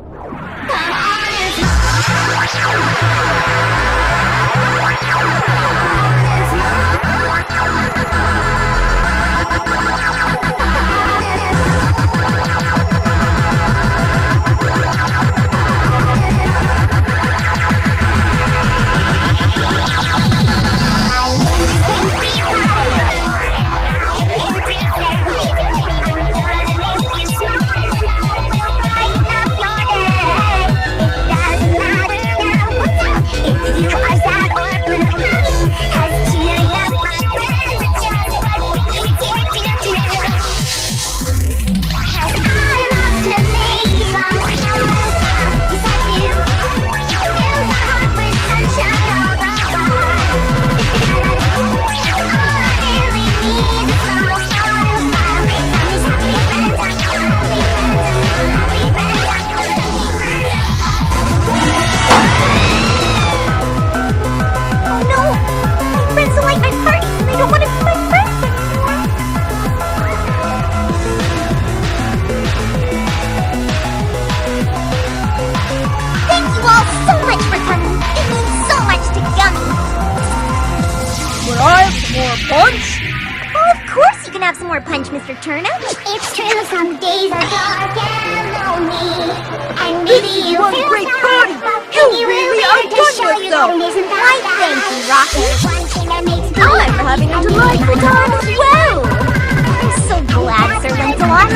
Punch? Well, of course you can have some more punch, Mr. Turnip. It's true, some days are dark and lonely. And maybe you one feel great sad, party. but You we really will outdone to show you yourself. that it isn't Why, that thank you, bad. Rocky. There's one thing that makes me I'm having a delightful time as well. I'm so glad Sir Lancelot.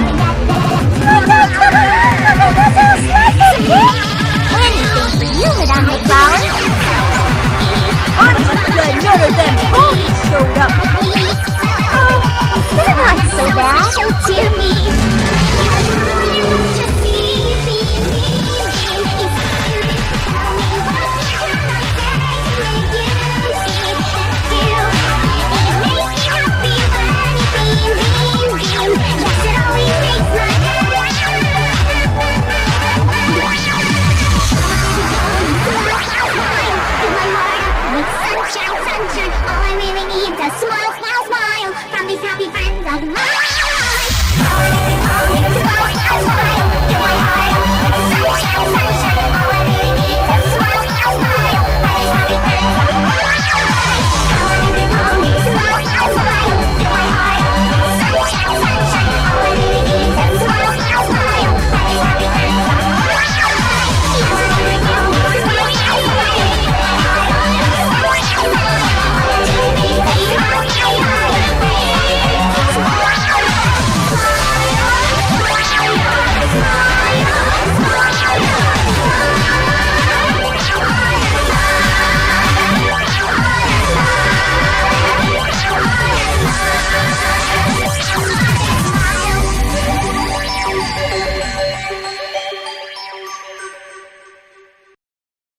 Anything for you, Madame McFlower. I'm just glad none of them ponies showed up.